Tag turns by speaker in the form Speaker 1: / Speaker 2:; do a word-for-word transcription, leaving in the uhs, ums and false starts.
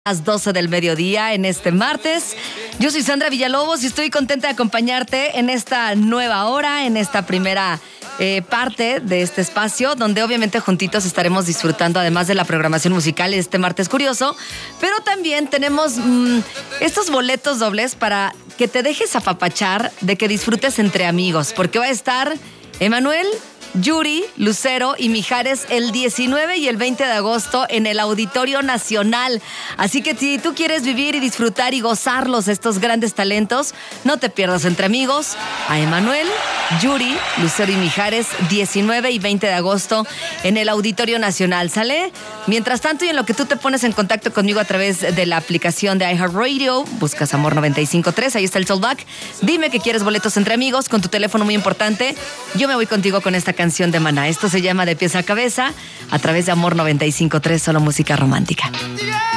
Speaker 1: Las doce del mediodía en este martes. Yo soy Sandra Villalobos y estoy contenta de acompañarte en esta nueva hora, en esta primera eh, parte de este espacio, donde obviamente juntitos estaremos disfrutando, además de la programación musical de este martes curioso, pero también tenemos mmm, estos boletos dobles para que te dejes apapachar, de que disfrutes entre amigos, porque va a estar Emanuel, Yuri, Lucero y Mijares el diecinueve y el veinte de agosto en el Auditorio Nacional. Así que si tú quieres vivir y disfrutar y gozarlos estos grandes talentos, no te pierdas entre amigos a Emanuel, Yuri, Lucero y Mijares, diecinueve y veinte de agosto en el Auditorio Nacional. ¿Sale? Mientras tanto, y en lo que tú te pones en contacto conmigo a través de la aplicación de iHeartRadio, buscas Amor noventa y cinco punto tres, ahí está el Soulback. Dime que quieres boletos entre amigos con tu teléfono muy importante. Yo me voy contigo con esta canción de Maná. Esto se llama De Pies a Cabeza, a través de Amor noventa y cinco punto tres, solo música romántica.